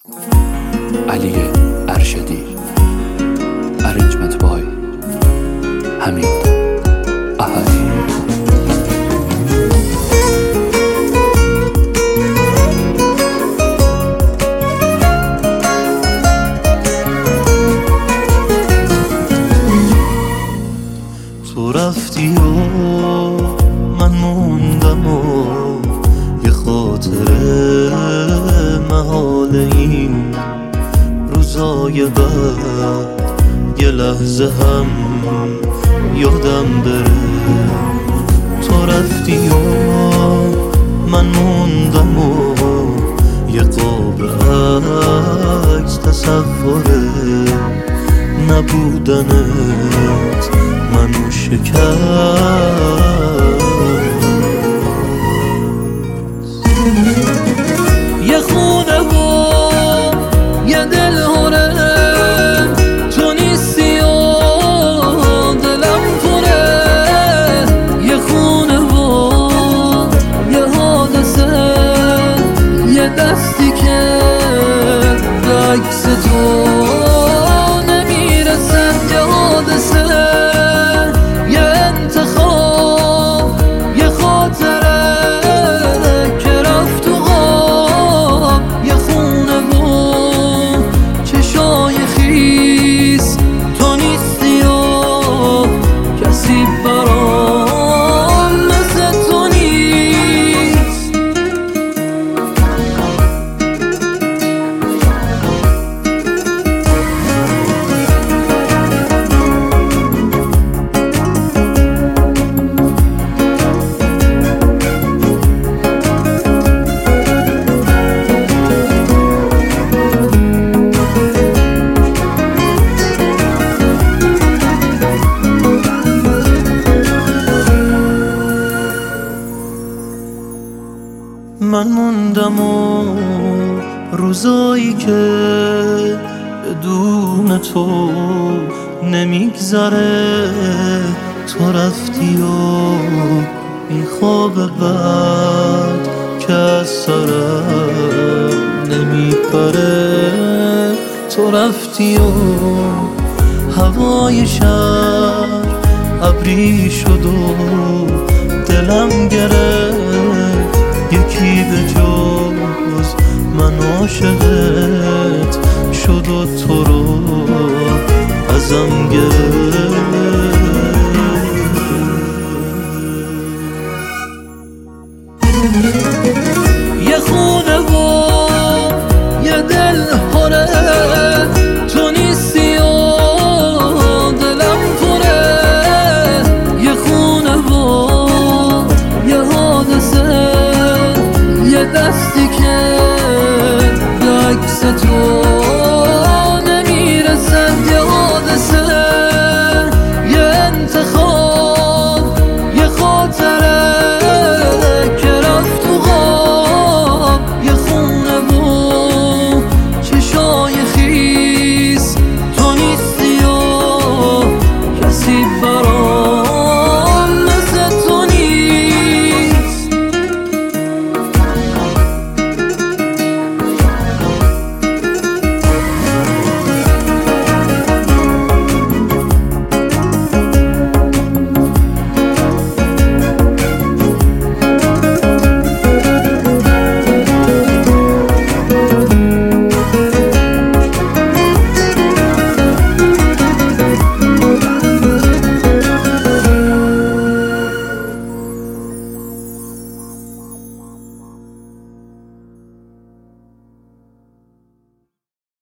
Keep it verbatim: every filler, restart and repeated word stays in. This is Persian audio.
علی ارشدی. Arrangement by حمید احدی. تو رفتی و من موندم و یه خاطره محال این روزای بعد یه لحظه هم یادم بره. تو رفتی و من موندم و یه قاب عکس تصوره نبودنت منو شکست. یه خونه و یه دل هره تو نیستی و دلم پره. یه خونه و یه حادثه یه دستی که به عکس تو نمیرسه. یه حادثه یه انتخاب یه خاطره که رفت و خواب. یه خونه و چشای خیس تو نیستی و کسی برام مثل تو نیست. من موندم و روزایی که بدون تو نمیگذره. تو رفتی و این خواب بعد که از سرم نمیپره. تو رفتی و هوای شهر ابری شد و دلم گرفت. یکی به جز من عاشقت شد و تو رو ازم گرفت.